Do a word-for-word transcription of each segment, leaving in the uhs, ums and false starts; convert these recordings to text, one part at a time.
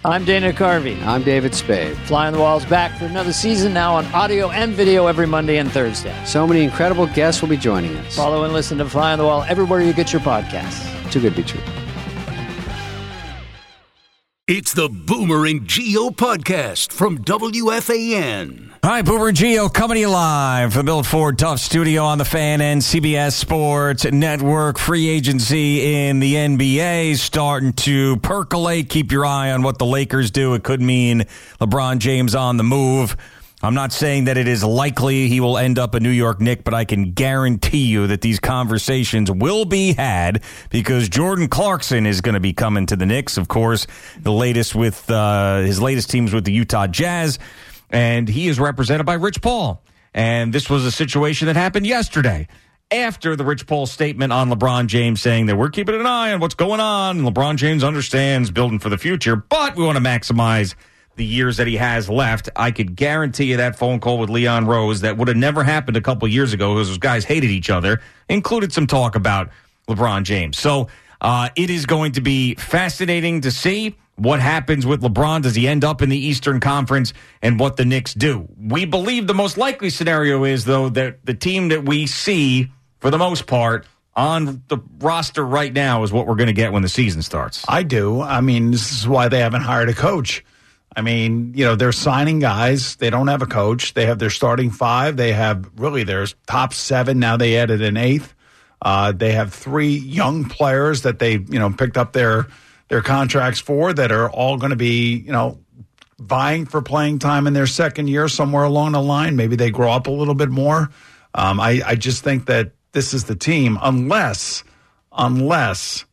I'm Dana Carvey. I'm David Spade. Fly on the Wall's back for another season, now on audio and video every Monday and Thursday. So many incredible guests will be joining us. Follow and listen to Fly on the Wall everywhere you get your podcasts. Too good to be true. It's the Boomer and Gio podcast from W F A N. Hi, Boomer and Gio coming to you live from the Bill Ford Tough Studio on the Fan and C B S Sports Network. Free agency in the N B A starting to percolate. Keep your eye on what the Lakers do. It could mean LeBron James on the move. I'm not saying that it is likely he will end up a New York Knick, but I can guarantee you that these conversations will be had because Jordan Clarkson is going to be coming to the Knicks. Of course, the latest with uh, his latest teams with the Utah Jazz, and he is represented by Rich Paul. And this was a situation that happened yesterday after the Rich Paul statement on LeBron James saying that we're keeping an eye on what's going on. And LeBron James understands building for the future, but we want to maximize the years that he has left. I could guarantee you that phone call with Leon Rose that would have never happened a couple years ago because those guys hated each other, included some talk about LeBron James. So uh, it is going to be fascinating to see what happens with LeBron. Does he end up in the Eastern Conference and what the Knicks do? We believe the most likely scenario is, though, that the team that we see, for the most part, on the roster right now is what we're going to get when the season starts. I do. I mean, this is why they haven't hired a coach. I mean, you know, they're signing guys. They don't have a coach. They have their starting five. They have really their top seven. Now they added an eighth. Uh, they have three young players that they, you know, picked up their their contracts for that are all going to be, you know, vying for playing time in their second year somewhere along the line. Maybe they grow up a little bit more. Um, I, I just think that this is the team unless, unless...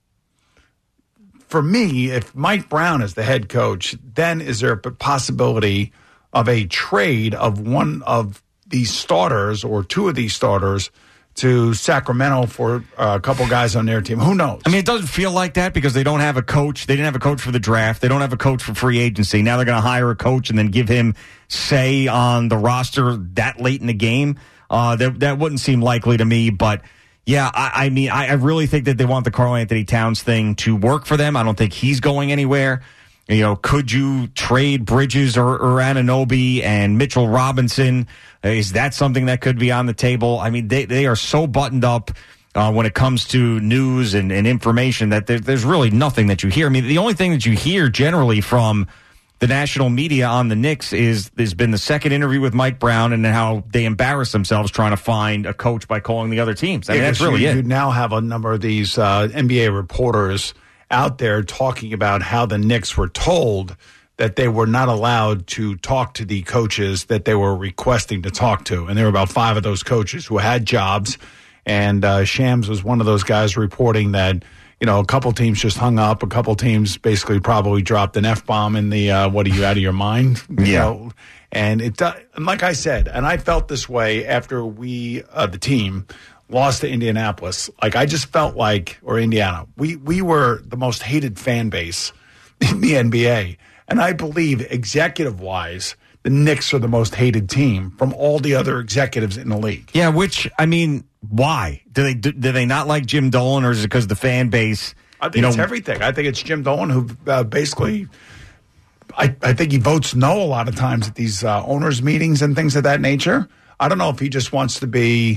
For me, if Mike Brown is the head coach, then is there a possibility of a trade of one of these starters or two of these starters to Sacramento for a couple guys on their team? Who knows? I mean, it doesn't feel like that because they don't have a coach. They didn't have a coach for the draft. They don't have a coach for free agency. Now they're going to hire a coach and then give him say on the roster that late in the game. Uh, that, that wouldn't seem likely to me, but... Yeah, I, I mean, I, I really think that they want the Karl Anthony Towns thing to work for them. I don't think he's going anywhere. You know, could you trade Bridges or, or Anunoby and Mitchell Robinson? Is that something that could be on the table? I mean, they, they are so buttoned up uh, when it comes to news and, and information that there, there's really nothing that you hear. I mean, the only thing that you hear generally from the national media on the Knicks is there's been the second interview with Mike Brown and how they embarrass themselves trying to find a coach by calling the other teams. I mean, yeah, that's really you, it. You now have a number of these uh, N B A reporters out there talking about how the Knicks were told that they were not allowed to talk to the coaches that they were requesting to talk to. And there were about five of those coaches who had jobs. And uh, Shams was one of those guys reporting that, you know, a couple teams just hung up. A couple teams basically probably dropped an F-bomb in the, uh, what are you, out of your mind? You yeah. know? And, it, uh, and like I said, and I felt this way after we, uh, the team, lost to Indianapolis. Like, I just felt like, or Indiana, we, we were the most hated fan base in the N B A. And I believe, executive-wise, the Knicks are the most hated team from all the other executives in the league. Yeah, which, I mean, why? Do they do, do they not like Jim Dolan, or is it because the fan base? I think you know, it's everything. I think it's Jim Dolan who uh, basically, I, I think he votes no a lot of times at these uh, owners' meetings and things of that nature. I don't know if he just wants to be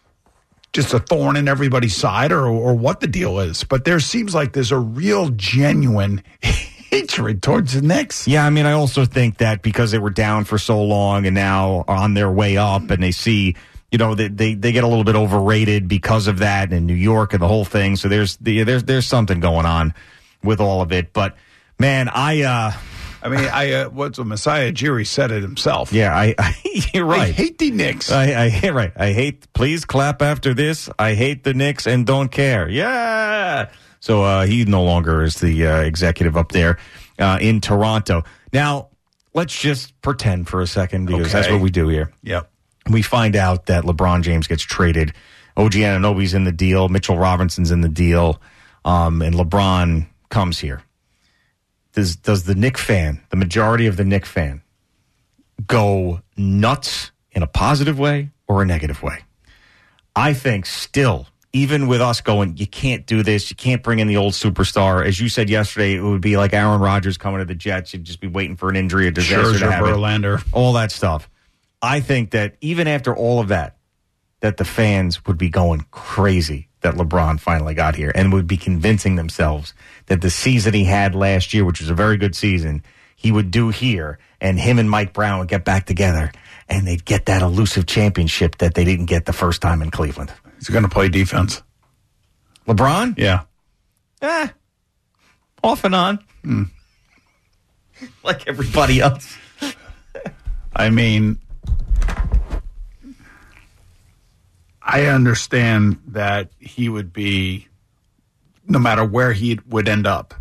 just a thorn in everybody's side or, or what the deal is. But there seems like there's a real genuine hatred towards the Knicks. Yeah, I mean, I also think that because they were down for so long and now are on their way up and they see, you know, they, they, they get a little bit overrated because of that in New York and the whole thing. So there's the, there's there's something going on with all of it. But, man, I... Uh, I mean, I uh, what's a Messiah Ujiri said it himself. Yeah, I, I you're right. I hate the Knicks. I, I right. I hate. Please clap after this. I hate the Knicks and don't care. Yeah. So uh, he no longer is the uh, executive up there uh, in Toronto. Now let's just pretend for a second because Okay. that's what we do here. Yep. We find out that LeBron James gets traded. O G Anunoby's in the deal. Mitchell Robinson's in the deal, um, and LeBron comes here. Does does the Knick fan, the majority of the Knick fan, go nuts in a positive way or a negative way? I think still even with us going, you can't do this, you can't bring in the old superstar. As you said yesterday, it would be like Aaron Rodgers coming to the Jets. You'd just be waiting for an injury, a disaster Scherzer, to happen. Verlander. All that stuff. I think that even after all of that, that the fans would be going crazy that LeBron finally got here and would be convincing themselves that the season he had last year, which was a very good season, he would do here, and him and Mike Brown would get back together, and they'd get that elusive championship that they didn't get the first time in Cleveland. He's going to play defense. LeBron? Yeah. Eh, off and on. Mm. Like everybody else. I mean, I understand that he would be, no matter where he would end up,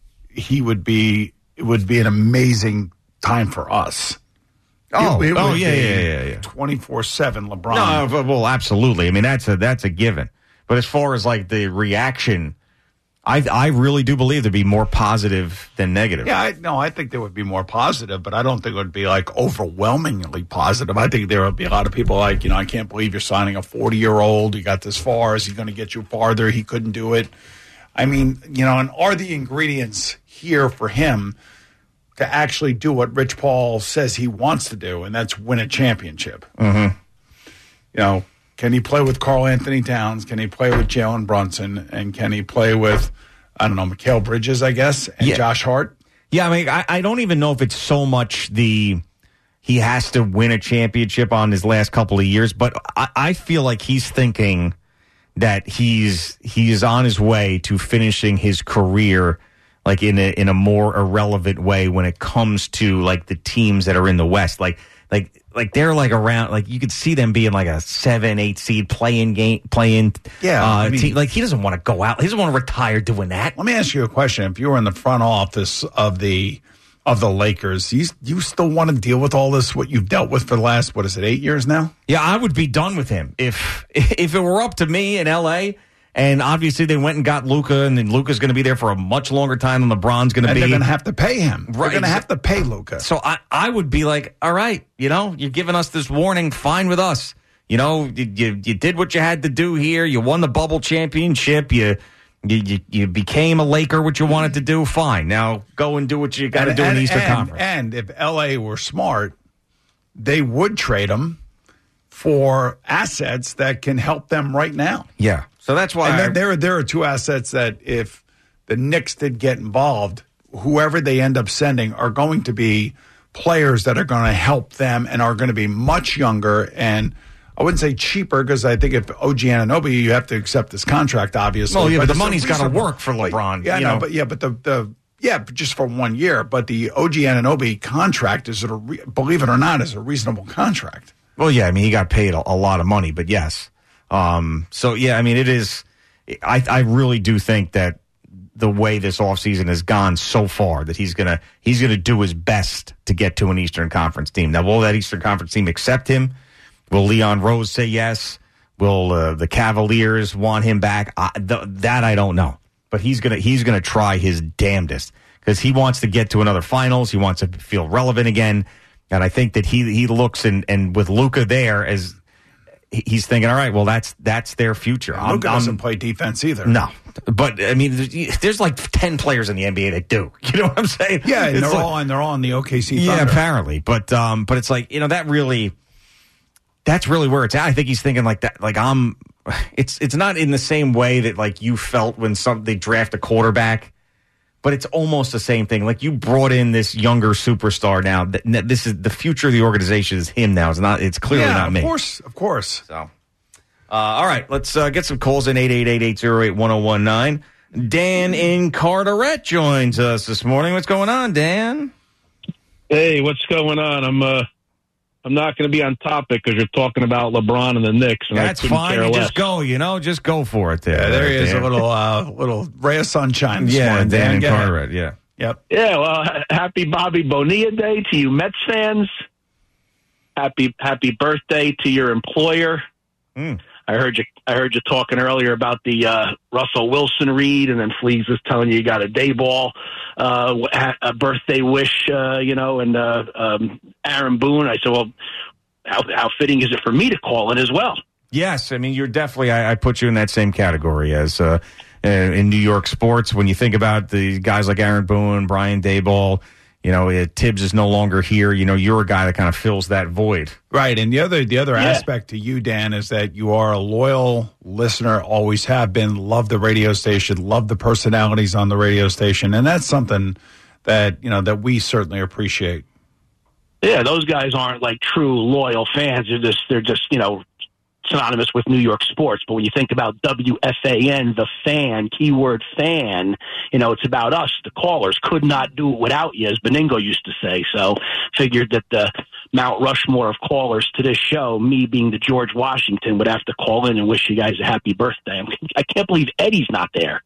he would be, it would be an amazing time for us. Oh, it, it oh would yeah, be yeah, yeah, yeah. twenty-four seven LeBron. No, but- well, absolutely. I mean, that's a that's a given. But as far as like the reaction, I I really do believe there'd be more positive than negative. Yeah, I, no, I think there would be more positive, but I don't think it would be like overwhelmingly positive. I think there would be a lot of people like, you know, I can't believe you're signing a forty-year-old. You got this far. Is he going to get you farther? He couldn't do it. I mean, you know, and are the ingredients here for him to actually do what Rich Paul says he wants to do, and that's win a championship? Mm-hmm. You know, can he play with Karl Anthony Towns? Can he play with Jalen Brunson? And can he play with, I don't know, Mikal Bridges, I guess, and Yeah. Josh Hart? Yeah, I mean, I, I don't even know if it's so much the he has to win a championship on his last couple of years, but I, I feel like he's thinking that he's he's on his way to finishing his career like in a in a more irrelevant way when it comes to like the teams that are in the West. Like like like they're like around, like you could see them being like a seven, eight seed playing game playing Yeah, uh, I mean- team. Like he doesn't want to go out. He doesn't want to retire doing that. Let me ask you a question. If you were in the front office of the of the Lakers, you, you still want to deal with all this, what you've dealt with for the last, what is it, eight years now? Yeah, I would be done with him if if it were up to me in L A. And obviously they went and got Luka, and then Luka's going to be there for a much longer time than LeBron's going to And be. they're going to have to pay him. They're Right. going to have to pay Luka. So I, I would be like, all right, you know, you're giving us this warning, fine with us. You know, you, you, you did what you had to do here. You won the bubble championship. You you, you, you became a Laker, what you wanted to do. Fine. Now go and do what you got to And- do in and- the Eastern and- Conference. And if L A were smart, they would trade him for assets that can help them right now. Yeah. So that's why And I, then there are there are two assets that if the Knicks did get involved, whoever they end up sending are going to be players that are going to help them and are going to be much younger and I wouldn't say cheaper because I think if O G Anunoby, you have to accept this contract, obviously. Well, yeah, but the it's a money's gotta reasonable- work for LeBron, Yeah, you no, know. but yeah, but the the yeah, but just for one year. But the O G Anunoby contract is a re- believe it or not is a reasonable contract. Well, yeah, I mean, he got paid a, a lot of money, but yes. Um, so, yeah, I mean, it is – I I really do think that the way this offseason has gone so far that he's going to he's gonna do his best to get to an Eastern Conference team. Now, will that Eastern Conference team accept him? Will Leon Rose say yes? Will uh, the Cavaliers want him back? I, th- that I don't know. But he's going to he's gonna try his damnedest because he wants to get to another finals. He wants to feel relevant again. And I think that he he looks and, and with Luka there as he's thinking, all right, well that's that's their future. I'm- Luka I'm- doesn't play defense either. No, but I mean, there's, there's like ten players in the N B A that do. You know what I'm saying? Yeah, and It's they're like- all and they're all in the O K C yeah, Thunder. apparently. But um, but it's like you know that really, that's really where it's at. I think he's thinking like that. Like I'm, it's it's not in the same way that like you felt when some they draft a quarterback. But it's almost the same thing. Like you brought in this younger superstar now. That this is the future of the organization is him now. It's not. It's clearly yeah, not me. Of course, of course. So, uh, all right, let's uh, get some calls in eight eight eight, eight oh eight, one oh one nine. Dan in Carteret joins us this morning. What's going on, Dan? Hey, what's going on? I'm uh, I'm not going to be on topic because you're talking about LeBron and the Knicks, and That's I couldn't fine. care You less. just go. You know, just go for it. There, Yeah, there he is, Dan. a little uh, little ray of sunshine this Yeah, morning. Dan in Go ahead. Carteret. Yeah. Yep. Yeah, well, ha- happy Bobby Bonilla Day to you Mets fans. Happy happy birthday to your employer. Mm. I heard you. I heard you talking earlier about the uh, Russell Wilson read, and then Fleas was telling you you got a day ball, uh, a birthday wish, uh, you know, and uh, um, Aaron Boone. I said, well, how, how fitting is it for me to call in as well? Yes, I mean, you're definitely, I, I put you in that same category as uh, uh, in New York sports. When you think about the guys like Aaron Boone, Brian Daboll, you know, uh, Tibbs is no longer here. You know, you're a guy that kind of fills that void. Right, and the other the other Yeah. aspect to you, Dan, is that you are a loyal listener, always have been, love the radio station, love the personalities on the radio station, and that's something that, you know, that we certainly appreciate. Yeah, those guys aren't like true loyal fans. They're just, they're just, you know, synonymous with New York sports. But when you think about W F A N, the fan, keyword fan, you know, it's about us, the callers. Could not do it without you, as Beningo used to say. So figured that the Mount Rushmore of callers to this show, me being the George Washington, would have to call in and wish you guys a happy birthday. I can't believe Eddie's not there.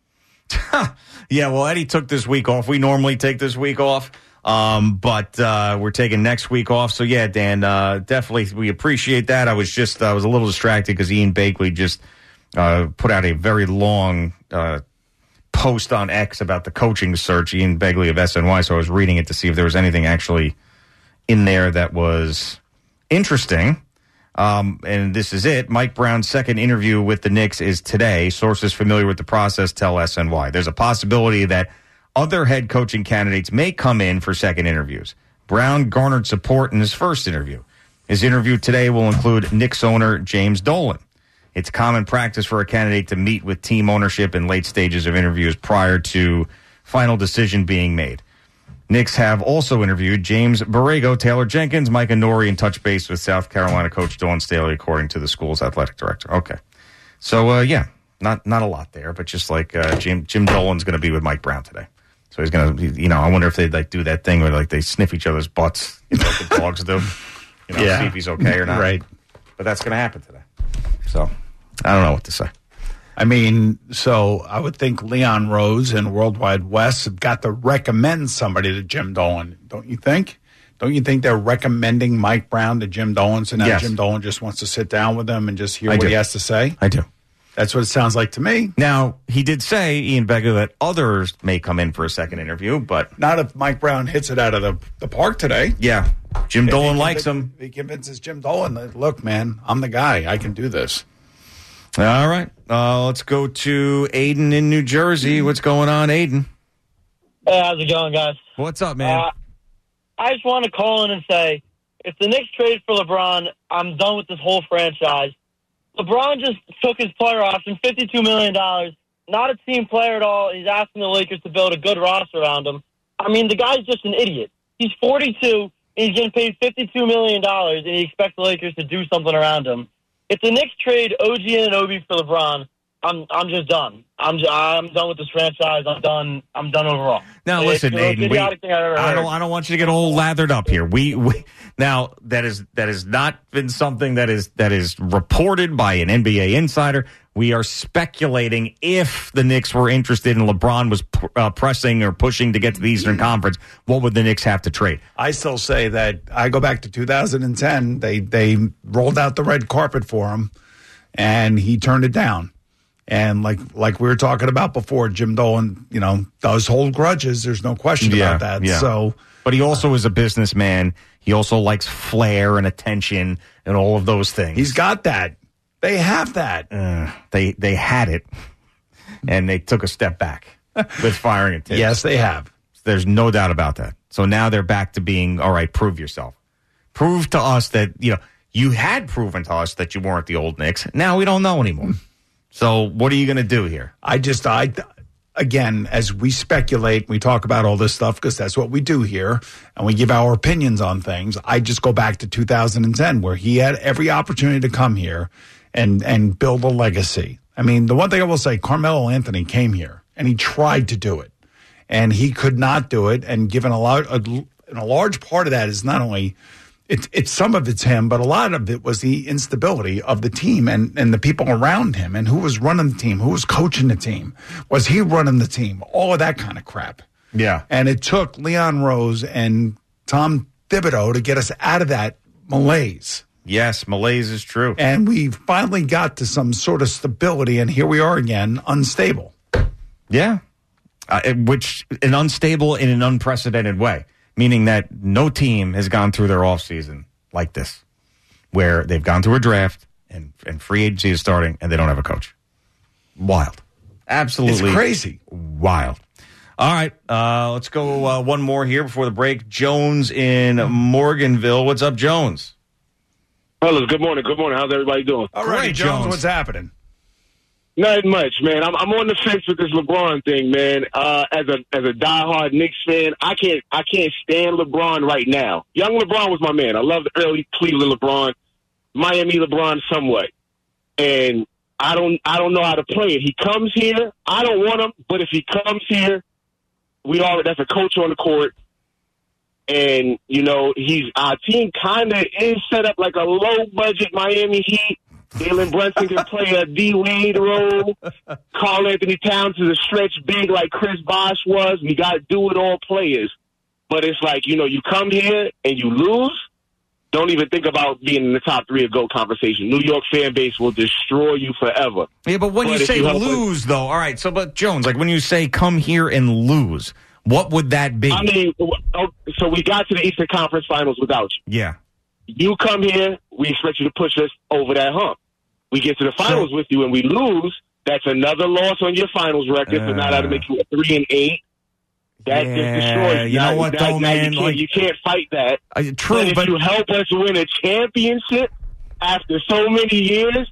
Yeah, well, Eddie took this week off. We normally take this week off. Um, but uh, we're taking next week off. So, yeah, Dan, uh, definitely we appreciate that. I was just I was a little distracted because Ian Bakley just uh, put out a very long uh, post on X about the coaching search, Ian Begley of S N Y. So I was reading it to see if there was anything actually in there that was interesting. Um, and this is it. Mike Brown's second interview with the Knicks is today. Sources familiar with the process tell S N Y. There's a possibility that other head coaching candidates may come in for second interviews. Brown garnered support in his first interview. His interview today will include Knicks owner James Dolan. It's common practice for a candidate to meet with team ownership in late stages of interviews prior to final decision being made. Knicks have also interviewed James Borrego, Taylor Jenkins, Micah Nori, and touch base with South Carolina coach Dawn Staley, according to the school's athletic director. Okay. So, uh, yeah, not not a lot there, but just like uh, Jim, Jim Dolan's going to be with Mike Brown today. So he's going to, you know, I wonder if they'd like do that thing where like they sniff each other's butts, you know, like the dogs do, you know, Yeah. see if he's okay or not. Right. But that's going to happen today. So I don't know what to say. I mean, so I would think Leon Rose and Worldwide West have got to recommend somebody to Jim Dolan, don't you think? Don't you think they're recommending Mike Brown to Jim Dolan, so now Yes. Jim Dolan just wants to sit down with him and just hear I what do. he has to say? I do. That's what it sounds like to me. Now, he did say, Ian Begley, that others may come in for a second interview, but Not if Mike Brown hits it out of the, the park today. yeah, Jim If Dolan he likes convin- him. if He convinces Jim Dolan that, look, man, I'm the guy. I can do this. All right. Uh, let's go to Aiden in New Jersey. What's going on, Aiden? Hey, how's it going, guys? What's up, man? Uh, I just want to call in and say, if the Knicks trade for LeBron, I'm done with this whole franchise. LeBron just took his player option, fifty-two million dollars, not a team player at all. He's asking the Lakers to build a good roster around him. I mean, the guy's just an idiot. He's forty-two, and he's getting paid fifty-two million dollars, and he expects the Lakers to do something around him. If the Knicks trade O G Anunoby for LeBron, I'm I'm just done. I'm just, I'm done with this franchise. I'm done. I'm done overall. Now, It's listen, the most Aiden, idiotic we, thing I've ever I heard. don't, I don't want you to get all lathered up here. We, we now that is that has not been something that is that is reported by an N B A insider. We are speculating if the Knicks were interested and LeBron was uh, pressing or pushing to get to the Eastern Conference, what would the Knicks have to trade? I still say that I go back to two thousand ten. They they rolled out the red carpet for him, and he turned it down. And like like we were talking about before, Jim Dolan, you know, does hold grudges. There's no question Yeah, about that. yeah. So, But he also is a businessman. He also likes flair and attention and all of those things. he's got that. They have that. Uh, they they had it, and they took a step back with firing it. Yes, they have. There's no doubt about that. So now they're back to being, all right, prove yourself. Prove to us that, you know, you had proven to us that you weren't the old Knicks. Now we don't know anymore. So what are you going to do here? I just, I, again, as we speculate, we talk about all this stuff because that's what we do here, and we give our opinions on things. I just go back to two thousand ten where he had every opportunity to come here and, and build a legacy. I mean, the one thing I will say, Carmelo Anthony came here and he tried to do it, and he could not do it. And given a lot, a, and a large part of that is not only It's it's some of it's him, but a lot of it was the instability of the team and, and the people around him and who was running the team, who was coaching the team. Was he running the team? All of that kind of crap. Yeah. And it took Leon Rose and Tom Thibodeau to get us out of that malaise. Yes, malaise is true. And we finally got to some sort of stability, and here we are again, unstable. Yeah. Uh, which, an unstable in an unprecedented way. Meaning that no team has gone through their offseason like this, where they've gone through a draft, and, and free agency is starting, and they don't have a coach. Wild. Absolutely. It's crazy. Wild. All right, uh, let's go uh, one more here before the break. Jones in Morganville. What's up, Jones? Fellas, good morning. Good morning. How's everybody doing? All right, Great, Jones, Jones. what's happening? Not much, man. I'm, I'm on the fence with this LeBron thing, man. Uh, as a as a diehard Knicks fan, I can't I can't stand LeBron right now. Young LeBron was my man. I love the early Cleveland LeBron, Miami LeBron somewhat, and I don't I don't know how to play it. He comes here. I don't want him, but if he comes here, we are that's a coach on the court, and you know he's our team kind of is set up like a low budget Miami Heat. Jalen Brunson can play a D Wade role. Karl Anthony Towns is a stretch big like Chris Bosh was. We got do it all players, but it's like you know you come here and you lose. Don't even think about being in the top three of GOAT conversation. New York fan base will destroy you forever. Yeah, but when But you if say you help lose, though, all right, so, but Jones, like when you say come here and lose, what would that be? I mean, so we got to the Eastern Conference Finals without you. Yeah. You come here, we expect you to push us over that hump. We get to the finals So- with you and we lose. That's another loss on your finals record. so now that'll make you a three and eight. That Yeah, just destroys you know Now- what, now- though, now man, You can't, like- you can't fight that. Uh, true, but if but you help us win a championship after so many years,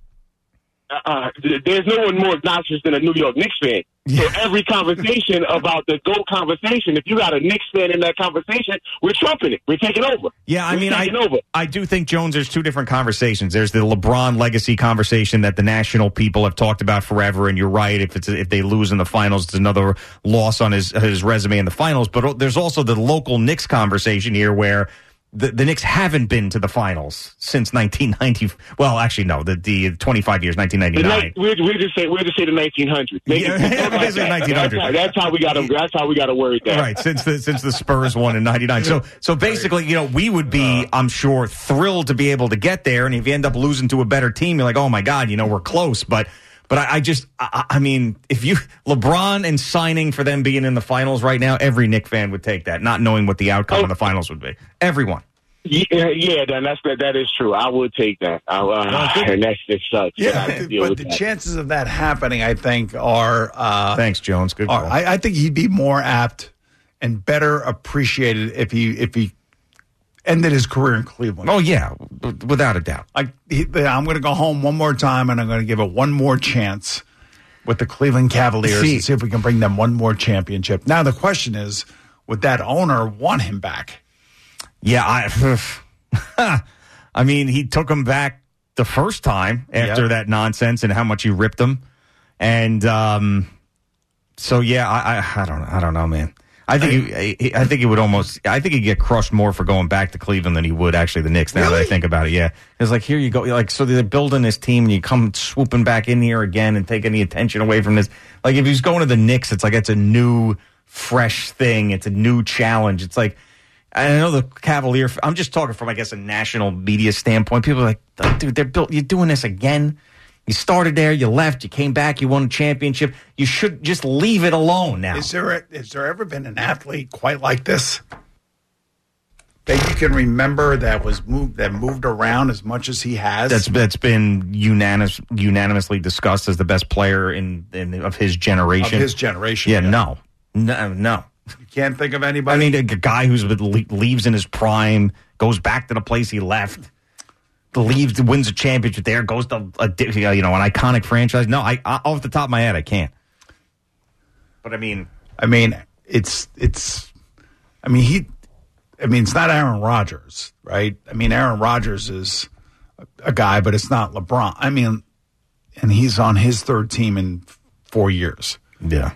uh, th- there's no one more obnoxious than a New York Knicks fan. So every conversation about the GOAT conversation, if you got a Knicks fan in that conversation, we're trumping it. We're taking over. Yeah, I We're mean, I, taking over. I do think, Jones, there's two different conversations. There's the LeBron legacy conversation that the national people have talked about forever, and you're right. If it's if they lose in the finals, it's another loss on his his resume in the finals. But there's also the local Knicks conversation here where the, the Knicks haven't been to the finals since nineteen ninety. Well, actually, no, the, the twenty-five years, nineteen ninety-nine. The, we're, we're just say we're just say the nineteen hundreds. Yeah, basically nineteen hundred. That's how, that's how we got to. That's how we got to word that. Right, since the since the Spurs won in ninety-nine. So so basically, you know, we would be, I'm sure, thrilled to be able to get there. And if you end up losing to a better team, you're like, oh my God, you know, we're close. But but I, I just, I, I mean, if you LeBron and signing for them being in the finals right now, every Knick fan would take that, not knowing what the outcome Oh. of the finals would be. Everyone. Yeah, yeah, then that's that. That is true. I would take that. I, uh, and that's just such. Yeah, but the that. chances of that happening, I think, are. Uh, Thanks, Jones. Good are call. I, I think he'd be more apt and better appreciated if he if he ended his career in Cleveland. oh yeah, w- without a doubt. Like he, I'm going to go home one more time, and I'm going to give it one more chance with the Cleveland Cavaliers See- and see if we can bring them one more championship. Now the question is, would that owner want him back? Yeah, I. I mean, he took him back the first time after Yep. that nonsense and how much he ripped him, and um, so yeah, I, I, I don't know, I don't know, man. I think he, he, I think he would almost, I think he'd get crushed more for going back to Cleveland than he would actually the Knicks. Now that I Really? think about it, yeah, it's like here you go, like so they're building this team and you come swooping back in here again and taking the attention away from this. Like if he's going to the Knicks, it's like it's a new, fresh thing. It's a new challenge. It's like. I know the Cavalier. I'm just talking from, I guess, a national media standpoint. People are like, dude, they're built. You're doing this again. You started there, you left, you came back, you won a championship. You should just leave it alone now. Is there a, has there ever been an athlete quite like this that you can remember that was moved that moved around as much as he has? That's that's been unanimous, unanimously discussed as the best player in, in of his generation. of his generation. yeah, no, no, no. You can't think of anybody. I mean, a g- guy who's been le- leaves in his prime, goes back to the place he left, leaves, wins a championship there, goes to a di- you know an iconic franchise. No, I, I off the top of my head, I can't. But I mean, I mean, it's it's. I mean, he. I mean, it's not Aaron Rodgers, right? I mean, Aaron Rodgers is a, a guy, but it's not LeBron. I mean, and he's on his third team in four years. yeah.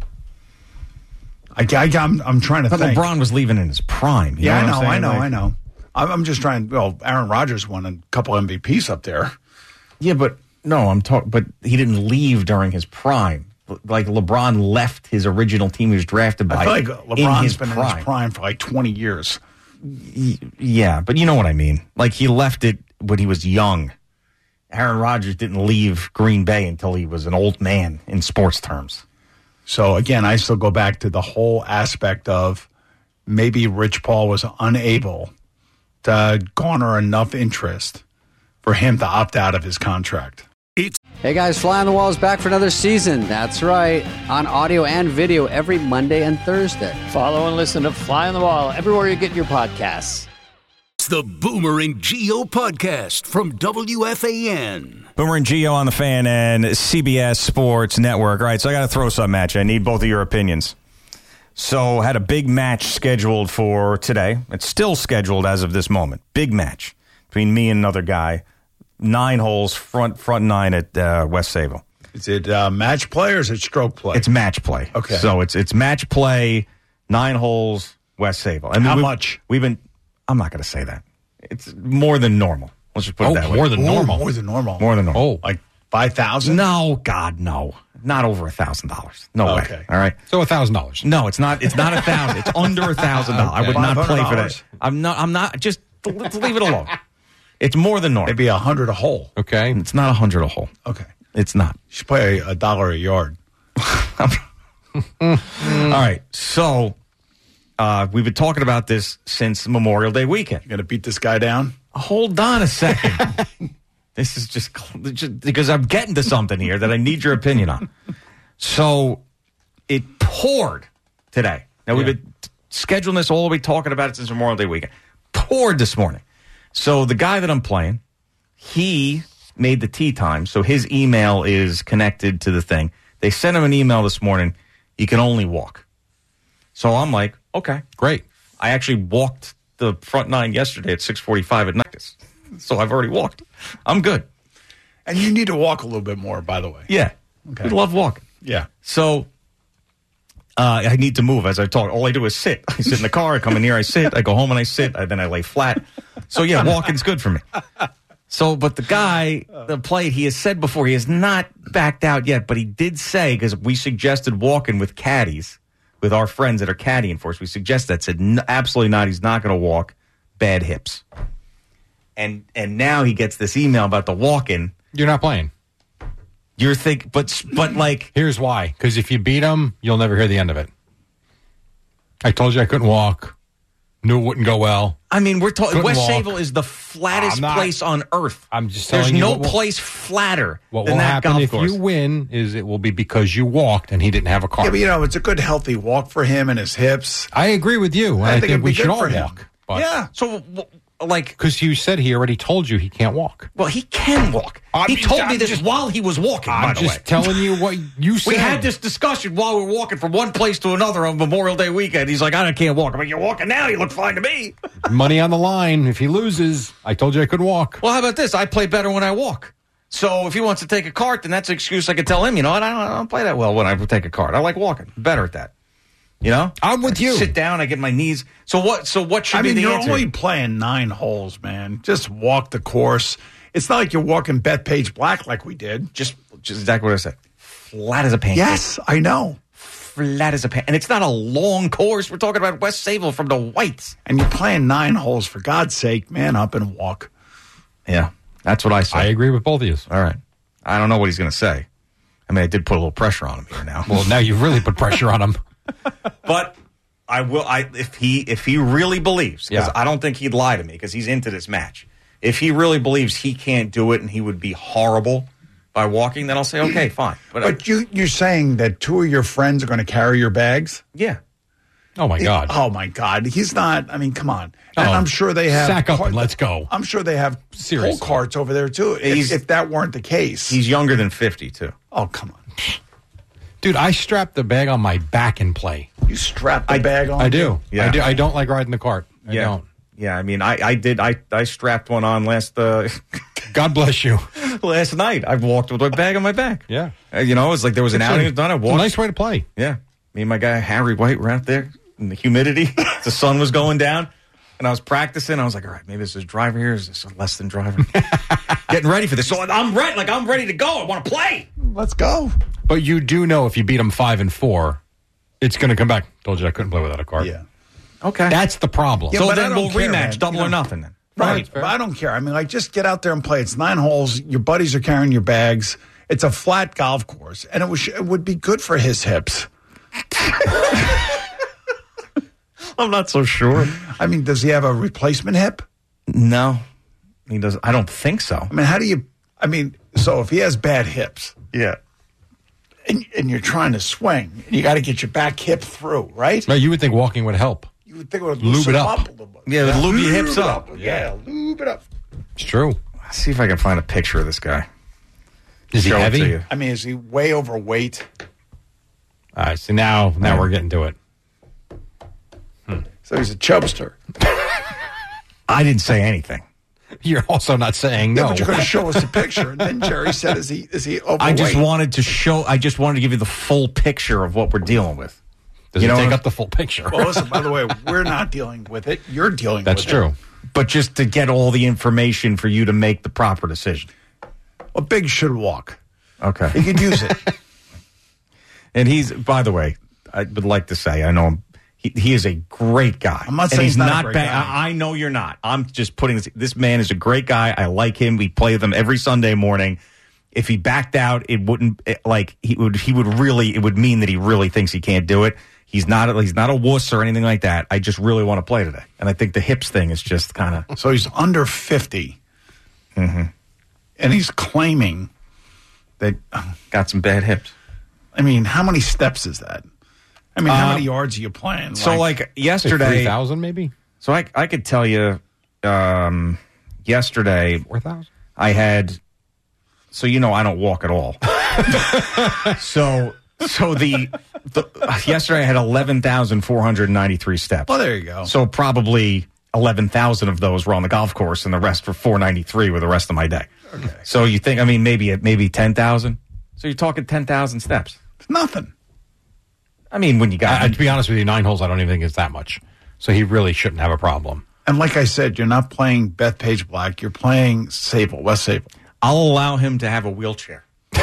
I, I, I'm, I'm trying to But think. LeBron was leaving in his prime. You yeah, know I what know, I'm I know, saying? I know. I'm, I'm just trying. Well, Aaron Rodgers won a couple M V Ps up there. Yeah, but no, I'm talking. But he didn't leave during his prime. Like LeBron left his original team he was drafted by. I feel like in LeBron's his been prime. in his prime for like twenty years. Y- Yeah, but you know what I mean. Like he left it when he was young. Aaron Rodgers didn't leave Green Bay until he was an old man in sports terms. So again, I still go back to the whole aspect of maybe Rich Paul was unable to garner enough interest for him to opt out of his contract. It's Hey guys, Fly on the Wall is back for another season. That's right. On audio and video every Monday and Thursday. Follow and listen to Fly on the Wall everywhere you get your podcasts. the Boomer and Geo podcast from W F A N. Boomer and Geo on the Fan and C B S Sports Network. All right, so I got to throw something at you. I need both of your opinions. So had a big match scheduled for today. It's still scheduled as of this moment. Big match between me and another guy. Nine holes, front front nine at uh, West Sayville. Is it uh, match play or is it stroke play? It's match play. Okay. So it's it's match play, nine holes, West Sayville. I mean, How we've, much? We've been, I'm not going to say that. It's more than normal. Let's just put Oh, it that way. more than Ooh, normal. More than normal. More than normal. Oh, Like five thousand? No, God, no. Not over a thousand dollars. No Okay. way. All right. so a thousand dollars. No, it's not. It's not a thousand. It's under a thousand dollars. I would not play for five hundred that. dollars. I'm not. I'm not. Just let's leave it alone. It's more than normal. Maybe a hundred a hole. Okay. It's not a hundred a hole. Okay. It's not. You should play a dollar a yard. All right. So uh, we've been talking about this since Memorial Day weekend. You going to beat this guy down? Hold on a second. This is just, just because I'm getting to something here that I need your opinion on. So it poured today. Now, we've Yeah. been scheduling this all the way, talking about it since Memorial Day weekend. Poured this morning. So the guy that I'm playing, he made the tee time, so his email is connected to the thing. They sent him an email this morning. You can only walk. So I'm like, okay. Great. I actually walked the front nine yesterday at six forty-five at night. So I've already walked. I'm good. And you need to walk a little bit more, by the way. Yeah. Okay. I love walking. Yeah. So uh, I need to move as I talk. All I do is sit. I sit in the car. I come in here. I sit. I go home and I sit. I, then I lay flat. So, yeah, walking's good for me. So, but the guy that played, he has said before, he has not backed out yet, but he did say, because we suggested walking with caddies, with our friends that are caddying for us, we suggested that, said "N- absolutely not. He's not going to walk. Bad hips. And and now he gets this email about the walking. You're not playing. You're think, but but like, Here's why. Because if you beat them, you'll never hear the end of it. I told you I couldn't walk. Knew it wouldn't go well. I mean, we're talking. Couldn't West walk. Sayville is the flattest I'm not- place on earth. I'm just There's telling you no what will- place flatter What than will that happen golf if course. you win is it will be because you walked and he didn't have a car. Yeah, but you know, it's a good, healthy walk for him and his hips. I agree with you. and I, think, it'd be we should good all for him. walk. But Yeah. So, w- like, Because you said he already told you he can't walk. well, he can walk. I he mean, told me I'm this just- while he was walking. by I'm the just way, telling you what you said. we had this discussion while we were walking from one place to another on Memorial Day weekend. He's like, I can't walk. I'm like, you're walking now. You look fine to me. Money on the line. If he loses, I told you I couldn't walk. Well, how about this? I play better when I walk. So if he wants to take a cart, then that's an excuse I could tell him, you know, what? I don't, I don't play that well when I take a cart. I like walking. Better at that. You know? I'm with you. Sit down, I get my knees. So what So what should I be mean, the you're answer? only playing nine holes, man. Just walk the course. It's not like you're walking Bethpage Black like we did. just, just exactly what I said. Flat as a pancake. Yes, I know. Flat as a pancake. And it's not a long course. We're talking about West Sayville from the Whites. And you're playing nine holes. For God's sake, man up and walk. Yeah, that's what I say. I agree with both of you. All right. I don't know what he's going to say. I mean, I did put a little pressure on him here now. Well, now you've really put pressure on him. But I will. I if he if he really believes, because Yeah. I don't think he'd lie to me because he's into this match. If he really believes he can't do it and he would be horrible by walking, then I'll say okay, fine. But, I, But you, you're saying that two of your friends are going to carry your bags? yeah, Oh, my God. Oh, my God. He's not. I mean, come on. And Oh, I'm sure they have. sack up cart- and let's go. I'm sure they have Seriously. pull carts over there, too, if, He's- if that weren't the case. he's younger than fifty too. Oh, come on. Dude, I strapped the bag on my back and play. You strap the bag on? I do. Yeah. I do. I don't like riding the cart. I yeah, don't. yeah. I mean, I, I did. I, I strapped one on last uh, God bless you. last night. I walked with my bag on my back. Yeah. Uh, you know, it was like there was an It's outing a- was done. I It's a walked. nice way to play. Yeah. Me and my guy, Harry White, were out there in the humidity. The sun was going down. And I was practicing. I was like, all right, maybe this is driver here. Is this a less than driver? Getting ready for this. So I'm ready. Like, I'm ready to go. I want to play. Let's go. But you do know if you beat them five and four, it's going to come back. Told you I couldn't play without a cart. Yeah. Okay. That's the problem. Yeah, so but I then don't we'll care, rematch, man. double You know. or nothing then. Right. fair. But I don't care. I mean, like, just get out there and play. It's nine holes. Your buddies are carrying your bags. It's a flat golf course. And it, was, it would be good for his hips. I'm not so sure. I mean, does he have a replacement hip? No. He does. I don't think so. I mean, how do you? I mean, so if he has bad hips, Yeah. and, and you're trying to swing, you got to get your back hip through, right? No, you would think walking would help. You would think it would Lube loosen it him up. up a little bit. Yeah, it would lube your hips it up. Yeah, lube it up. It's true. Let's see if I can find a picture of this guy. Is he Show it heavy? to you. I mean, is he way overweight? All right, so now, now we're getting to it. So he's a chubster. I didn't say anything. You're also not saying Yeah, no. but you're going to show us a picture. And then Jerry said, is he, is he overweight? I just wanted to show. I just wanted to give you the full picture of what we're dealing with. Does you it know take what- up the full picture? Well, listen, by the way, we're not dealing with it. You're dealing That's with true. it. But just to get all the information for you to make the proper decision. Well, Big should walk. Okay. He could use it. And he's, by the way, I would like to say, I know him. He, he is a great guy. I'm not And saying he's he's not a not great bad. guy. I, I know you're not. I'm just putting this. This man is a great guy. I like him. We play with him every Sunday morning. If he backed out, it wouldn't it, like he would. He would really. It would mean that he really thinks he can't do it. He's not. He's not a wuss or anything like that. I just really want to play today, and I think the hips thing is just kind of. So he's under fifty. Mm-hmm. And he's claiming that. Got some bad hips. I mean, how many steps is that? I mean, how Uh, many yards are you playing? So like yesterday, three thousand maybe. So I I could tell you, um, yesterday Four thousand. I had. So you know I don't walk at all. so so the, the yesterday I had eleven thousand four hundred ninety three steps. Well, there you go. So probably eleven thousand of those were on the golf course, and the rest were four ninety three with the rest of my day. Okay. So you think? I mean, maybe maybe ten thousand. So you're talking ten thousand steps. It's nothing. I mean, when you got Uh, to be honest with you, nine holes, I don't even think it's that much. So he really shouldn't have a problem. And like I said, you're not playing Beth Page Black. You're playing Sable, West Sable. I'll allow him to have a wheelchair. He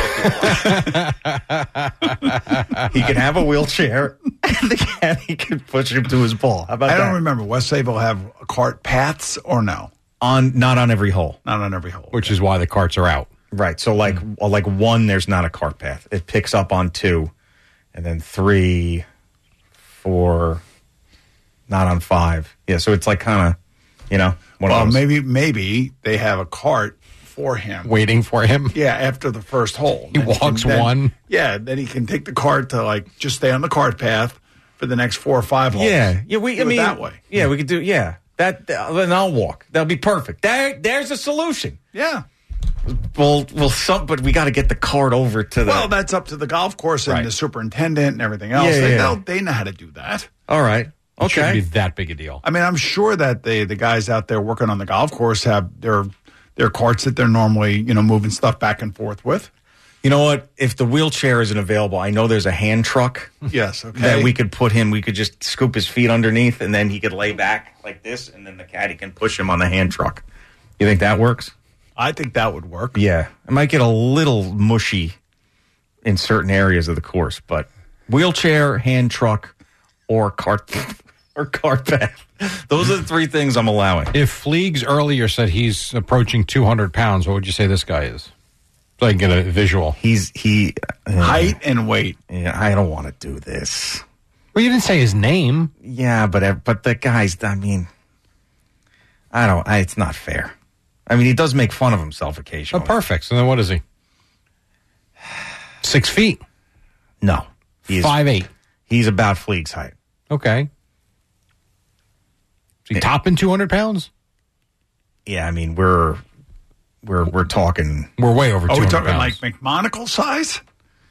can have a wheelchair, and the caddy can push him to his ball. How about I don't that? remember. West Sable have cart paths or no? On not on every hole, Not on every hole. Which is why the carts are out. right? So like like one, there's not a cart path. It picks up on two, and then three, four, not on five. Yeah, so it's like kind of, you know, one Well, of those. maybe maybe they have a cart for him. Waiting for him. Yeah, after the first hole. He Then walks can then- one. Yeah, then he can take the cart to like just stay on the cart path for the next four or five holes. Yeah, yeah. We, Do I it mean, that way. Yeah, we could do. Yeah, that. Then I'll walk. That'll be perfect. There, there's a solution. Yeah. Well, well, some, but we got to get the cart over to the. Well, that's up to the golf course and Right. the superintendent and everything else. Yeah, they, yeah. they'll- they know how to do that. all right. It shouldn't be Okay. that big a deal. I mean, I'm sure that the the guys out there working on the golf course have their their carts that they're normally, you know, moving stuff back and forth with. You know what? If the wheelchair isn't available, I know there's a hand truck Yes, okay. that we could put him. We could just scoop his feet underneath, and then he could lay back like this, and then the caddy can push him on the hand truck. You think that works? I think that would work. Yeah, it might get a little mushy in certain areas of the course, but wheelchair, hand truck, or cart or cart path. Those are the three things I'm allowing. If Fleegs earlier said he's approaching two hundred pounds, what would you say this guy is? So I can get a visual. He's he uh, Height and weight. Yeah, I don't want to do this. Well, you didn't say his name. Yeah, but ev- but the guys. I mean, I don't. I, it's not fair. I mean, he does make fun of himself Oh, occasionally. perfect. So then what is he? Six feet. No, he's Five eight. He's about Fleeg's height. Okay. Is he topping two hundred pounds? Yeah, I mean we're we're we're talking. We're way over Are two we hundred talking pounds. like McMonagle size?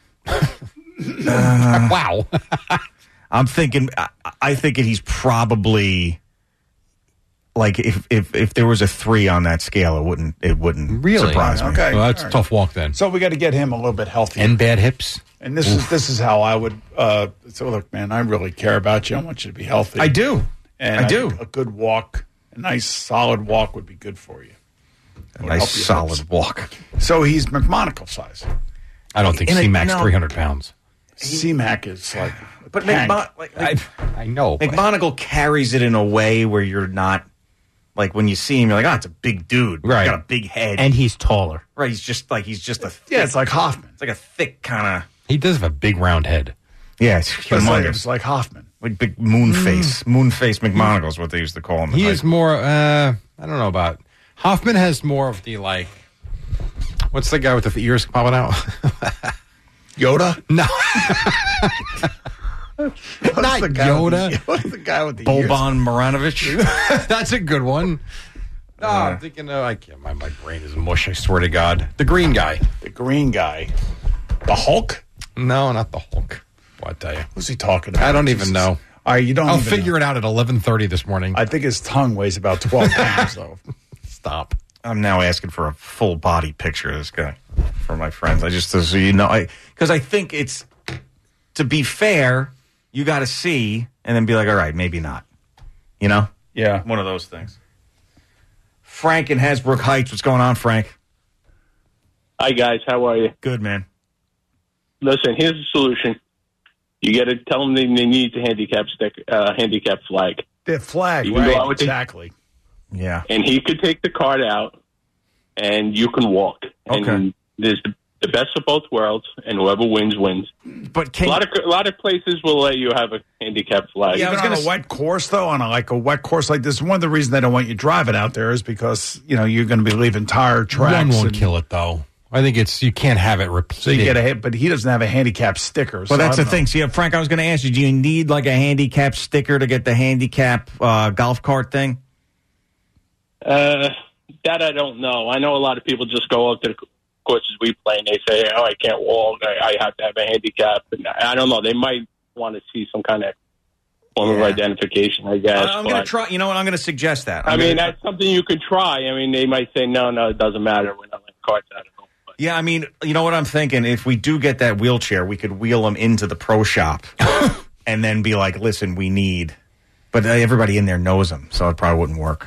wow. I'm thinking. I, I think he's probably like if if if there was a three on that scale, it wouldn't it wouldn't Really? surprise me. Okay. Well, that's All a right. tough walk then. So we got to get him a little bit healthier. And bad hips. And this is this is how I would. Uh, so look, man, I really care about you. I want you to be healthy. I do. And I do. think a good walk, a nice solid walk, would be good for you. A Would nice help your solid hips. walk. So he's McMonagle size. I don't think In a- C-Mac's no. three hundred pounds. C-Mac is like, But Hank. McMon- like, I, I know. but- McMonagle carries it in a way where you're not like when you see him, you're like, oh, it's a big dude. Right. He's got a big head. And he's taller. right, he's just like he's just a thick, yeah, it's like Hoffman. it's like a thick kind of he does have a big round head. yeah, it's But it's like, humongous. it's like Hoffman. Like big moon face. Moon face McMonagle is what they used to call him. He Like, is more, uh, I don't know about Hoffman has more of the, like, what's the guy with the ears popping out? Yoda? No. What's Not the guy Yoda. With the, what's the guy with the Boban Maranovic. That's a good one. No, I'm thinking, uh, I can't, my, my brain is mush, I swear to God. The green guy. ears? The green guy. The Hulk? No, not the Hulk. Well, I tell you. Who's he talking about? I don't even Jesus. know. All right, you don't I'll even figure know. it out at eleven thirty this morning. I think his tongue weighs about twelve pounds, though. Stop. I'm now asking for a full body picture of this guy for my friends. I just, so you know, I because I think it's, to be fair, you got to see and then be like, all right, maybe not. You know? Yeah. One of those things. Frank in Hasbrook Heights. What's going on, Frank? Hi, guys. How are you? Good, man. Listen, here's the solution. You got to tell them they need the handicap stick, uh, handicap flag. The flag, You can go right? out with the- Exactly. Yeah. And he could take the card out, and you can walk. And Okay. there's the, the best of both worlds, and whoever wins, wins. But can a lot of a lot of places will let you have a handicap flag. Yeah, Even on a wet course, though, on a, like a wet course like this, one of the reasons they don't want you driving out there is because, you know, you're going to be leaving tire tracks. One won't and- kill it, though. I think it's, you can't have it repeated. So you get a hit, but he doesn't have a handicap sticker. So Well, that's I the don't thing. See, Frank, I was going to ask you, do you need like a handicap sticker to get the handicap uh, golf cart thing? Uh, that I don't know. I know a lot of people just go up to the courses we play, and they say, "Oh, I can't walk. I, I have to have a handicap." And I don't know. They might want to see some kind of form of Yeah. identification, I guess. I'm going but- to try. You know what? I'm going to suggest that. I I'm mean, gonna- that's something you could try. I mean, they might say, no, no, it doesn't matter. We're not letting cards out of home. Yeah, I mean, you know what I'm thinking? If we do get that wheelchair, we could wheel him into the pro shop and then be like, listen, we need. But uh, everybody in there knows him, so it probably wouldn't work.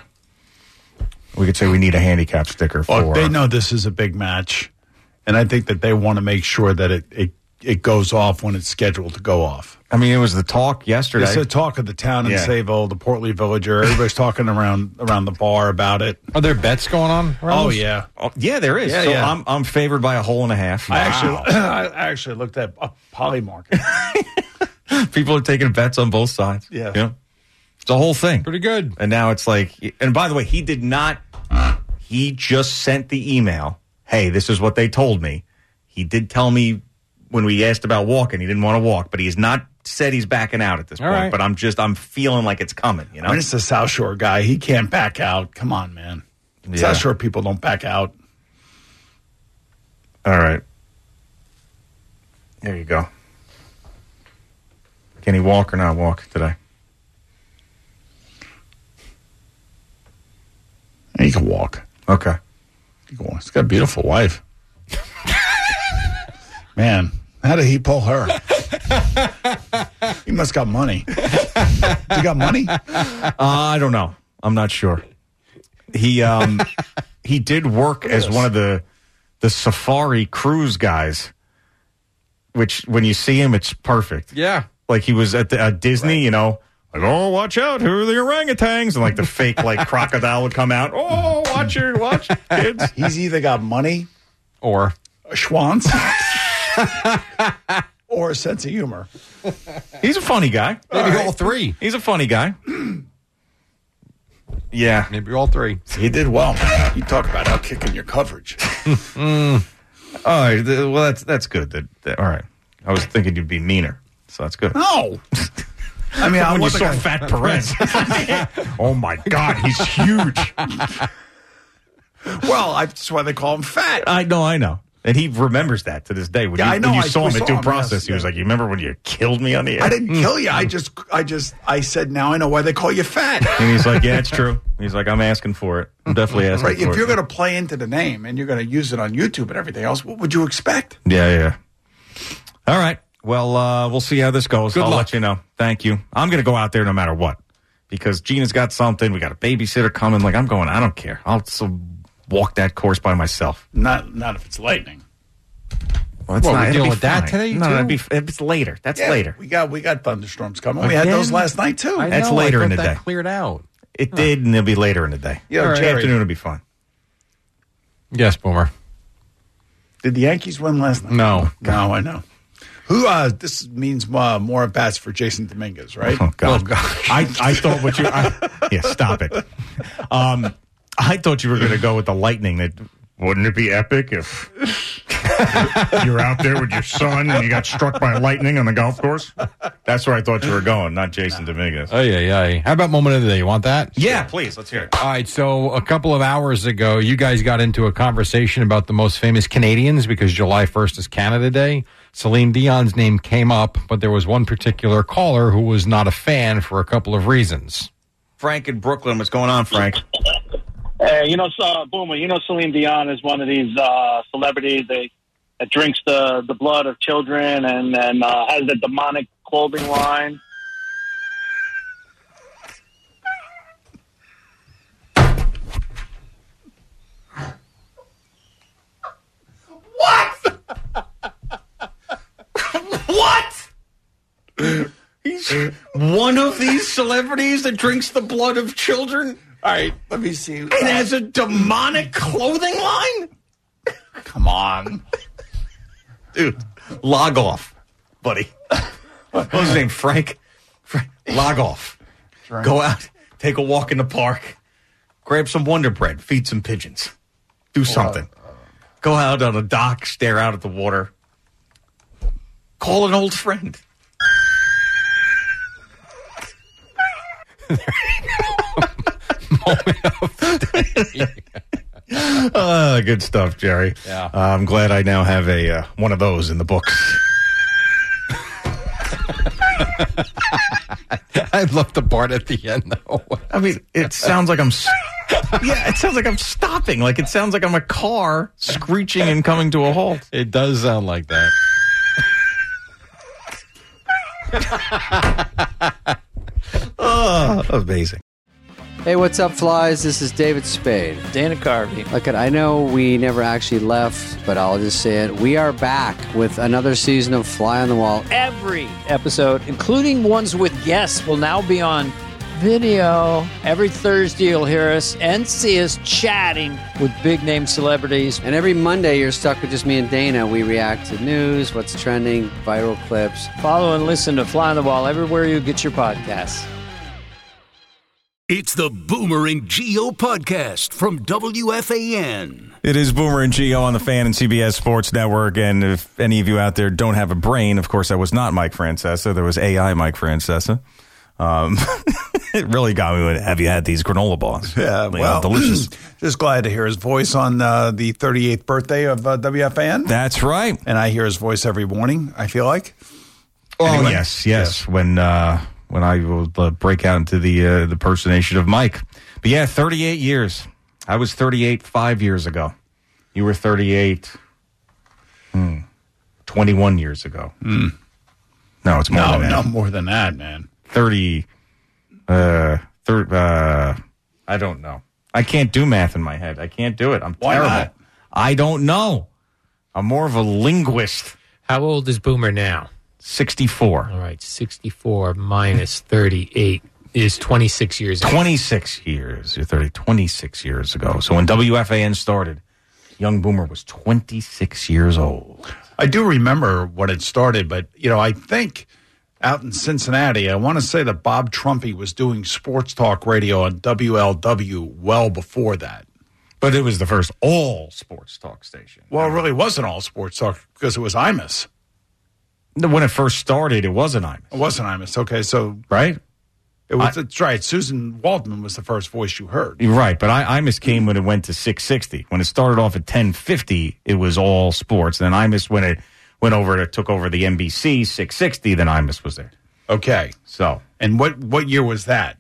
We could say we need a handicap sticker for. Look, they know this is a big match, and I think that they want to make sure that it, it, it goes off when it's scheduled to go off. I mean, it was the talk yesterday. It's the talk of the town in Yeah. Sayville, the Portly Villager. Everybody's talking around around the bar about it. Are there bets going on? around Oh, this? yeah. Oh, yeah, there is. Yeah, so yeah. I'm I'm favored by a hole and a half. I actually I actually looked at a Polymarket. People are taking bets on both sides. Yeah. yeah. It's a whole thing. Pretty good. And now it's like, and by the way, he did not, he just sent the email. Hey, this is what they told me. He did tell me when we asked about walking, he didn't want to walk, but he's not said he's backing out at this All point. right. But I'm just, I'm feeling like it's coming, you know? I mean, it's a South Shore guy. He can't back out. Come on, man. Yeah. South Shore people don't back out. All right. There you go. Can he walk or not walk today? He can walk. Okay. He can walk. He's got a beautiful wife. Man, how did he pull her? He must got money. He got money? Uh, I don't know. I'm not sure. He um he did work as one of the the safari cruise guys, which when you see him, it's perfect. Yeah. Like he was at the, at Disney, you know, like, oh, watch out, who are the orangutans? And like the fake like crocodile would come out. Oh, watch your watch, kids. He's either got money Or a schwanz or a sense of humor. He's a funny guy. maybe all three. He's a funny guy. Yeah. Maybe all three. He did well. You talk about out kicking your coverage. All right. th- Well, that's that's good. That, that- all right. I was thinking you'd be meaner, so that's good. No. I mean, I when you wasn't saw gonna- Fat Perez. Oh my God, he's huge. Well, I, that's why they call him fat. I know, I know. And he remembers that to this day. When Yeah, you, I know. When you I- saw we him saw at due him, process, yes, he was yeah. like, "You remember when you killed me on the air?" I didn't kill you. I just, I just, I said, now I know why they call you fat. And he's like, "Yeah, it's true." He's like, "I'm asking for it. I'm definitely asking Right? for If it." you're going to play into the name and you're going to use it on YouTube and everything else, what would you expect? Yeah, yeah. All right. Well, uh, we'll see how this goes. Good I'll luck. let you know. Thank you. I'm going to go out there no matter what because Gina's got something. We got a babysitter coming. Like, I'm going. I don't care. I'll so walk that course by myself. Not, not if it's lightning. Well, it's What, we're it'll dealing be with that fine. today, No, too? it'd be, it's later. That's Yeah, later. We got, we got thunderstorms coming. We had those Again? last night too. I That's know, later I in thought the that day. cleared out. It did, and it'll be later in the day. Yeah, All right. Jerry. Afternoon will be fine. Yes, Boomer. Did the Yankees win last night? No. No, I know. Who? Uh, this means uh, more at bats for Jason Dominguez, right? Oh God! Oh, gosh. I, I thought what you. I, yeah, stop it. Um, I thought you were going to go with the lightning. That wouldn't it be epic if you're out there with your son and you got struck by lightning on the golf course? That's where I thought you were going, not Jason Dominguez. Oh, yeah, yeah. How about moment of the day? You want that? Yeah, please. Let's hear it. All right, so a couple of hours ago, you guys got into a conversation about the most famous Canadians because July first is Canada Day. Celine Dion's name came up, but there was one particular caller who was not a fan for a couple of reasons. Frank in Brooklyn. What's going on, Frank? Hey, you know, uh, Boomer, you know Celine Dion is one of these uh, celebrities that, that drinks the, the blood of children and, and uh, has a demonic clothing line. What? What? He's one of these celebrities that drinks the blood of children? All right, let me see. And has a demonic clothing line? Come on. Dude, log off, buddy. What was his name? Frank? Frank? Log off. Frank. Go out, take a walk in the park, grab some Wonder Bread, feed some pigeons. Do something. Go out on a dock, stare out at the water. Call an old friend. Moment of the day. uh, good stuff, Jerry. Yeah. Uh, I'm glad I now have a uh, one of those in the books. I love the part at the end, though. I mean, it sounds like I'm... Yeah, it sounds like I'm stopping. Like, it sounds like I'm a car screeching and coming to a halt. It does sound like that. Oh, amazing. Hey, what's up, flies? This is David Spade. Dana Carvey. Look, I know we never actually left, but I'll just say it. We are back with another season of Fly on the Wall. Every episode, including ones with guests, will now be on video. Every Thursday, you'll hear us and see us chatting with big-name celebrities. And every Monday, you're stuck with just me and Dana. We react to news, what's trending, viral clips. Follow and listen to Fly on the Wall everywhere you get your podcasts. It's the Boomer and Geo podcast from W F A N. It is Boomer and Geo on the Fan and C B S Sports Network. And if any of you out there don't have a brain, of course, that was not Mike Francesa. There was A I Mike Francesa. Um, it really got me. When, have you had these granola bars? Yeah, They well, are delicious. Just glad to hear his voice on uh, the thirty-eighth birthday of uh, W F A N. That's right. And I hear his voice every morning, I feel like. Oh, Anyway. yes, yes. When uh, when I will uh, break out into the uh, the personation of Mike. But yeah, thirty-eight years. I was thirty-eight five years ago. You were thirty-eight hmm, twenty-one years ago. Mm. No, it's more No, than that. no, more than that, man. thirty, uh, thir- uh, I don't know. I can't do math in my head. I can't do it. I'm Why terrible. not? I don't know. I'm more of a linguist. How old is Boomer now? sixty-four. All right, sixty-four minus thirty-eight is twenty-six years ago. twenty-six years. You're thirty, twenty-six years ago. So when W F A N started, young Boomer was twenty-six years old. I do remember when it started, but, you know, I think out in Cincinnati, I want to say that Bob Trumpy was doing sports talk radio on W L W well before that. But it was the first all sports talk station. Well, it really wasn't all sports talk because it was Imus. When it first started, it wasn't Imus. It wasn't Imus. Okay, so Right? it was. I- That's right. Susan Waldman was the first voice you heard. You're right, but I, Imus came when it went to six sixty. When it started off at ten fifty, it was all sports. Then Imus, when it went over to took over the N B C six sixty, then Imus was there. Okay, So, and what what year was that?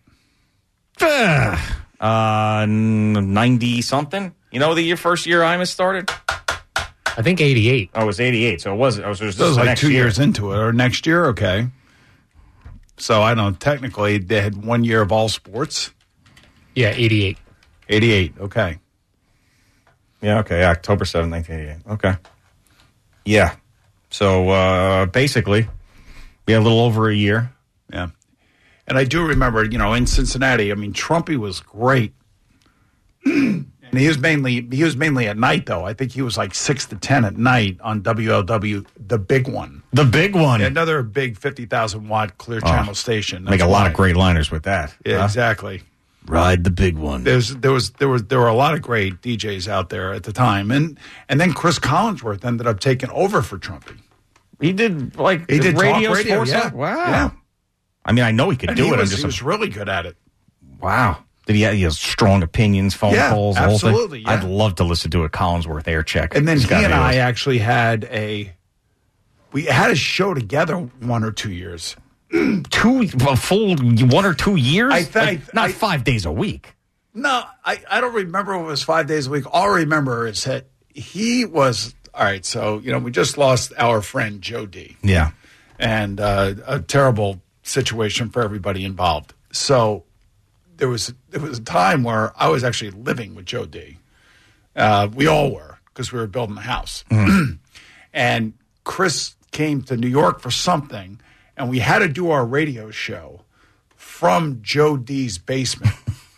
uh, ninety something. You know, the year first year Imus started. I think eighty-eight. Oh, it was eighty-eight. So it was. It was, it was That was the like next two year. years into it, or next year. Okay, so I don't. Technically, they had one year of all sports. Yeah, eighty-eight. eighty-eight. Okay. Yeah. Okay. October seventh, nineteen eighty-eight. Okay. Yeah. So uh, basically, we had a little over a year. Yeah. And I do remember, you know, in Cincinnati, I mean, Trumpy was great. And he was mainly he was mainly at night, though. I think he was like six to ten at night on W L W, the big one. The big one. Yeah, another big fifty thousand watt clear channel station. Make That's a lot why. of great liners with that. Yeah, huh? exactly. Ride the big one. There's there was there was there were a lot of great D Js out there at the time, and and then Chris Collinsworth ended up taking over for Trumpy. He did like he did radio, talk radio, sports. yeah, Wow. yeah. I mean, I know he could And do he it. Was, I'm just he was really good at it. Wow. Did he have, he has strong opinions, phone Yeah, calls, the whole absolutely, thing? yeah. I'd love to listen to a Collinsworth air check. And then He's he gotta and be I awesome. actually had a we had a show together one or two years. two a full one or two years. I th- Like, not I- five days a week. No, I, I don't remember if it was five days a week. All I remember is that he was all right. So you know, we just lost our friend Joe D. Yeah, and uh, a terrible situation for everybody involved. So there was there was a time where I was actually living with Joe D. Uh, we all were because we were building a house, Mm-hmm. and Chris came to New York for something, and we had to do our radio show from Joe D's basement.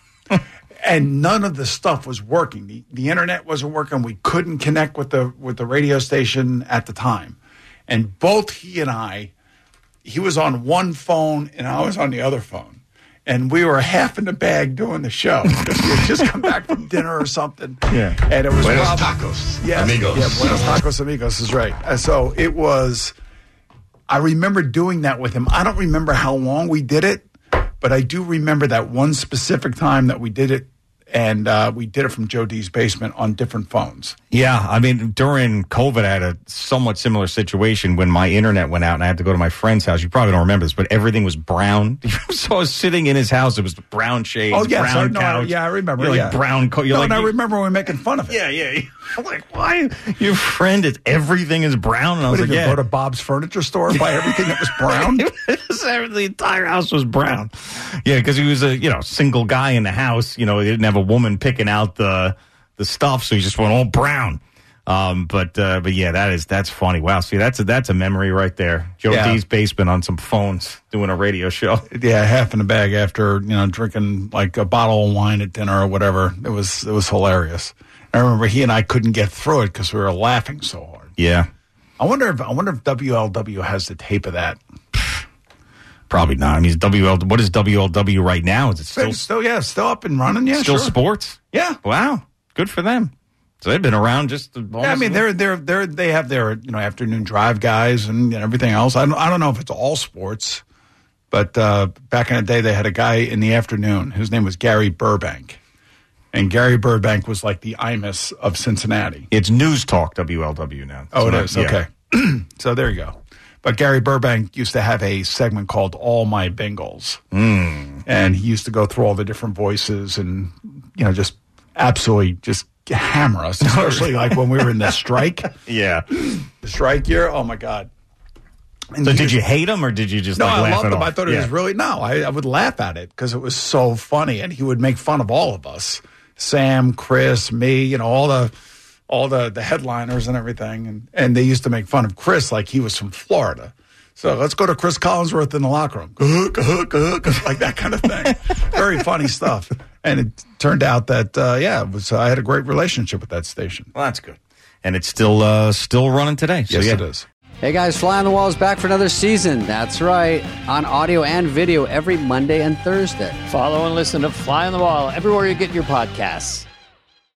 And none of the stuff was working. The, the internet wasn't working. We couldn't connect with the with the radio station at the time. And both he and I, he was on one phone and I was on the other phone. And we were half in the bag doing the show because we had just come back from dinner or something. Yeah. And it was Buenos probably- tacos, yeah, amigos. Yeah, Buenos Tacos Amigos is right. And so it was, I remember doing that with him. I don't remember how long we did it, but I do remember that one specific time that we did it. And uh, we did it from Joe D's basement on different phones. Yeah, I mean, during COVID, I had a somewhat similar situation when my internet went out and I had to go to my friend's house. You probably don't remember this, but everything was brown. So I was sitting in his house. It was brown shades, Oh, yeah. brown So, no, I- couch. yeah, I remember. You're like yeah. brown coat. You're no, like, and I you- remember we were making fun of it. Yeah, yeah. I'm like, why? Your friend is everything is brown. And I was What, like, did you yeah. go to Bob's Furniture Store and buy everything that was brown? The entire house was brown. Yeah, because he was a you know single guy in the house. You know, he didn't have a woman picking out the the stuff, so he just went all brown. Um, but uh, but yeah, that is that's funny. Wow, see, that's a, that's a memory right there. Joe Yeah. D's basement on some phones doing a radio show. Yeah, half in a bag after you know drinking like a bottle of wine at dinner or whatever. It was it was hilarious. I remember he and I couldn't get through it because we were laughing so hard. Yeah, I wonder if I wonder if W L W has the tape of that. probably not. I mean, W L. What is W L W right now? Is it still Still, still yeah, still up and running. Yeah, still sure. sports? Yeah. Wow, good for them. So they've been around just. Yeah, I mean, they're they're they're they have their you know afternoon drive guys and you know, everything else. I don't I don't know if it's all sports, but uh, back in the day they had a guy in the afternoon. His name was Gary Burbank, and Gary Burbank was like the Imus of Cincinnati. It's News Talk W L W now. Oh, it So, is yeah. okay. So there you go. But Gary Burbank used to have a segment called All My Bengals, Mm. and he used to go through all the different voices and you know just absolutely just hammer us, especially like when we were in the strike. Yeah. The strike year. Oh my God. And So he did was- you hate him or did you just No, like I laugh loved it him. off? I thought it Yeah. was really no. I, I would laugh at it because it was so funny, and he would make fun of all of us: Sam, Chris, me. You know, all the all the the headliners and everything, and and they used to make fun of Chris like he was from Florida. So let's go to Chris Collinsworth in the locker room, like that kind of thing. Very funny stuff. And it turned out that uh, yeah, it was I had a great relationship with that station. Well, that's good. And it's still uh, still running today. So Yes, yeah. it is. Hey guys, Fly on the Wall is back for another season. That's right. On audio and video every Monday and Thursday. Follow and listen to Fly on the Wall everywhere you get your podcasts.